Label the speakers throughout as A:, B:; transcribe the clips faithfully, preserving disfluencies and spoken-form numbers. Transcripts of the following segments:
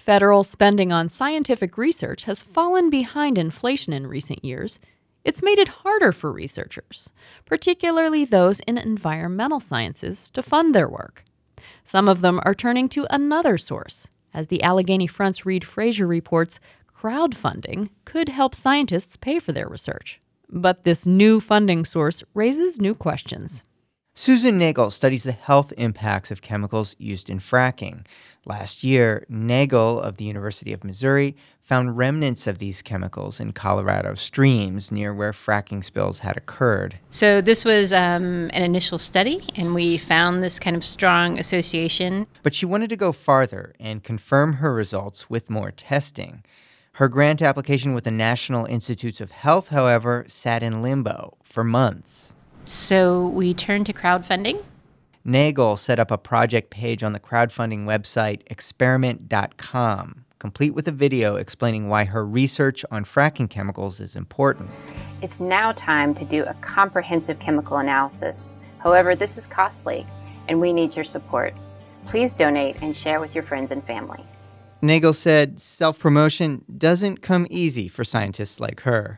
A: federal spending on scientific research has fallen behind inflation in recent years, it's made it harder for researchers, particularly those in environmental sciences, to fund their work. Some of them are turning to another source. As the Allegheny Front's Reid Frazier reports, crowdfunding could help scientists pay for their research. But this new funding source raises new questions.
B: Susan Nagel studies the health impacts of chemicals used in fracking. Last year, Nagel of the University of Missouri found remnants of these chemicals in Colorado streams near where fracking spills had occurred.
C: So this was um, an initial study, and we found this kind of strong association.
B: But she wanted to go farther and confirm her results with more testing. Her grant application with the National Institutes of Health, however, sat in limbo for months.
C: So we turned to crowdfunding.
B: Nagel set up a project page on the crowdfunding website experiment dot com, complete with a video explaining why her research on fracking chemicals is important.
D: It's now time to do a comprehensive chemical analysis. However, this is costly, and we need your support. Please donate and share with your friends and family.
B: Nagel said self-promotion doesn't come easy for scientists like her.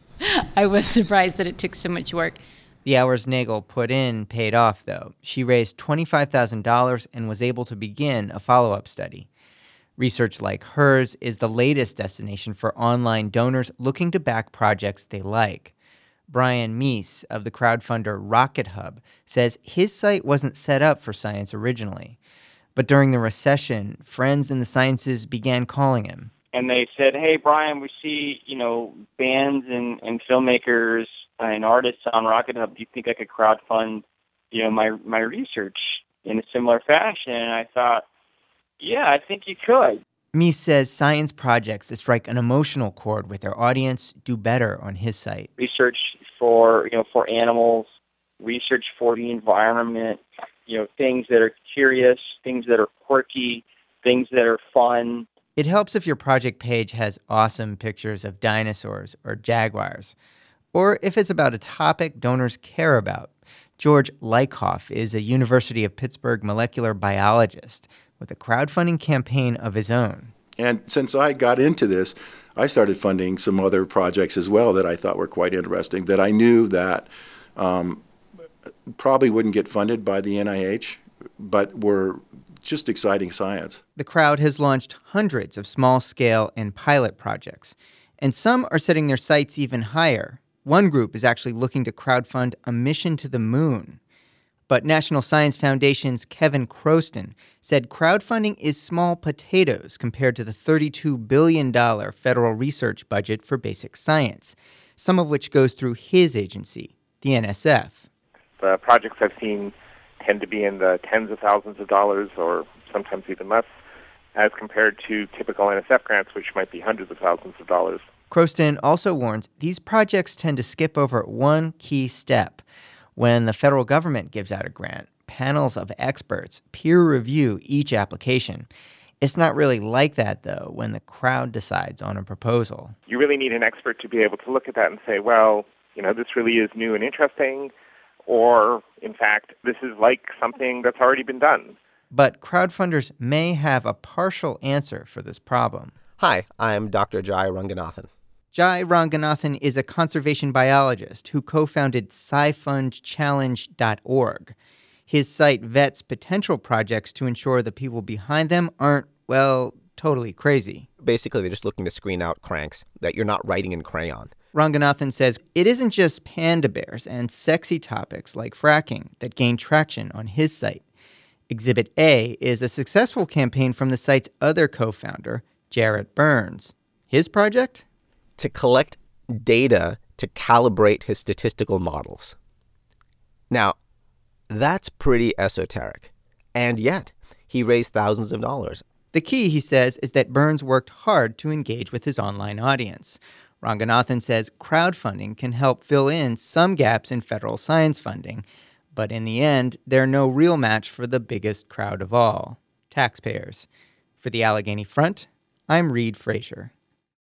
C: I was surprised that it took so much work.
B: The hours Nagel put in paid off, though. She raised twenty-five thousand dollars and was able to begin a follow-up study. Research like hers is the latest destination for online donors looking to back projects they like. Brian Meese of the crowdfunder Rocket Hub says his site wasn't set up for science originally. But during the recession, friends in the sciences began calling him.
E: And they said, hey, Brian, we see, you know, bands and, and filmmakers and artists on Rocket Hub. Do you think I could crowdfund, you know, my my research in a similar fashion? And I thought, yeah, I think you could.
B: Meese says science projects that strike an emotional chord with their audience do better on his site.
E: Research for, you know, for animals, research for the environment, you know, things that are curious, things that are quirky, things that are fun.
B: It helps if your project page has awesome pictures of dinosaurs or jaguars, or if it's about a topic donors care about. George Lykoff is a University of Pittsburgh molecular biologist with a crowdfunding campaign of his own.
F: And since I got into this, I started funding some other projects as well that I thought were quite interesting, that I knew that um, probably wouldn't get funded by the N I H, but were just exciting science.
B: The crowd has launched hundreds of small-scale and pilot projects, and some are setting their sights even higher. One group is actually looking to crowdfund a mission to the moon. But National Science Foundation's Kevin Croston said crowdfunding is small potatoes compared to the thirty-two billion dollars federal research budget for basic science, some of which goes through his agency, the N S F.
G: The projects I've seen tend to be in the tens of thousands of dollars or sometimes even less, as compared to typical N S F grants, which might be hundreds of thousands of dollars.
B: Croston also warns these projects tend to skip over one key step. When the federal government gives out a grant, panels of experts peer review each application. It's not really like that, though, when the crowd decides on a proposal.
G: You really need an expert to be able to look at that and say, well, you know, this really is new and interesting, or, in fact, this is like something that's already been done.
B: But crowdfunders may have a partial answer for this problem.
H: Hi, I'm Doctor Jai Ranganathan.
B: Jai Ranganathan is a conservation biologist who co-founded sci fund challenge dot org. His site vets potential projects to ensure the people behind them aren't, well, totally crazy.
H: Basically, they're just looking to screen out cranks that you're not writing in crayon.
B: Ranganathan says it isn't just panda bears and sexy topics like fracking that gain traction on his site. Exhibit A is a successful campaign from the site's other co-founder, Jarrett Burns. His project?
H: To collect data to calibrate his statistical models. Now, that's pretty esoteric. And yet, he raised thousands of dollars.
B: The key, he says, is that Burns worked hard to engage with his online audience. Ranganathan says crowdfunding can help fill in some gaps in federal science funding, but in the end, they're no real match for the biggest crowd of all, taxpayers. For the Allegheny Front, I'm Reid Frazier.